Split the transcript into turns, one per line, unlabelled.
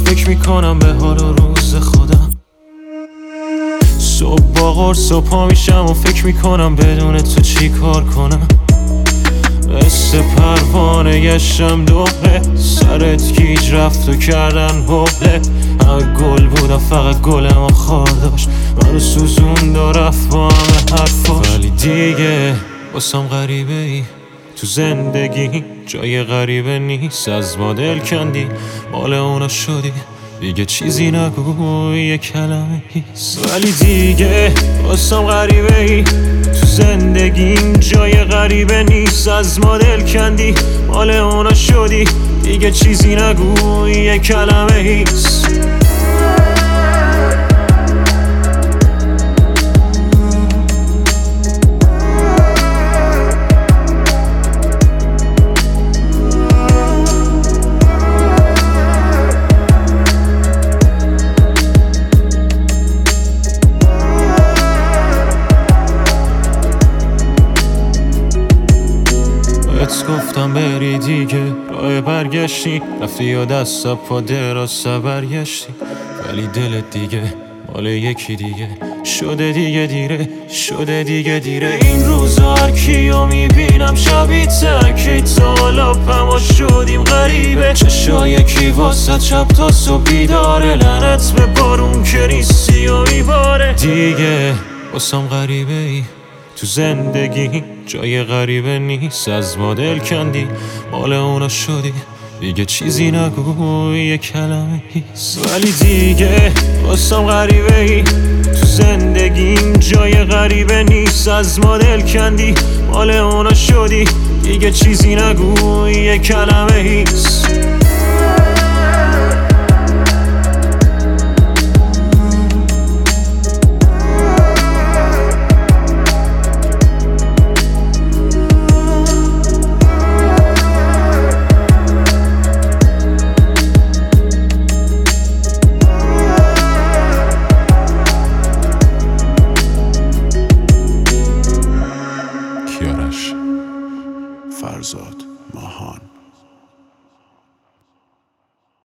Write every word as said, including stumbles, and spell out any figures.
فکر میکنم به حال و روز خودم. صبح با قرص و پا میشم و فکر میکنم بدون تو چی کار کنم. مثل پروانه گشتم دوره، سرت گیج رفت و کردن حبله. همه گل بودم فقط گلم و خار داشت، منو سوزون دا رفت با همه حرفاش. ولی دیگه واسم غریبه ای تو زندگی، جای غریبه نیست. از ما دل کندی مال اونا شدی، دیگه چیزی نگو یه کلمه هیست. ولی دیگه واسم غریبه ای تو زندگیم، جای غریبه نیست. از ما دل کندی مال اونا شدی، دیگه چیزی نگو یه کلمه هیست. گفتم بری دیگه، راه برگشتی رفتی یا دست پا دراز برگشتی. ولی دلت دیگه مال یکی دیگه شده، دیگه دیره شده، دیگه دیره. این روزا هر کیو میبینم شبیه تکی تا لاپم و شدیم غریبه. چشای کی واسه چپ تا صبح بیداره، لعنت به بارون که نیستی و میباره. دیگه واسم غریبه ای تو زندگی، جای غریبه نیست. از ما دل کندی مال اونا شدی، دیگه چیزی نگو یه کلمه هیست. ولی دیگه واسم غریبه ای تو زندگیم، جای غریبه نیست. از ما دل کندی مال اونا شدی، دیگه چیزی نگو یه کلمه هیست.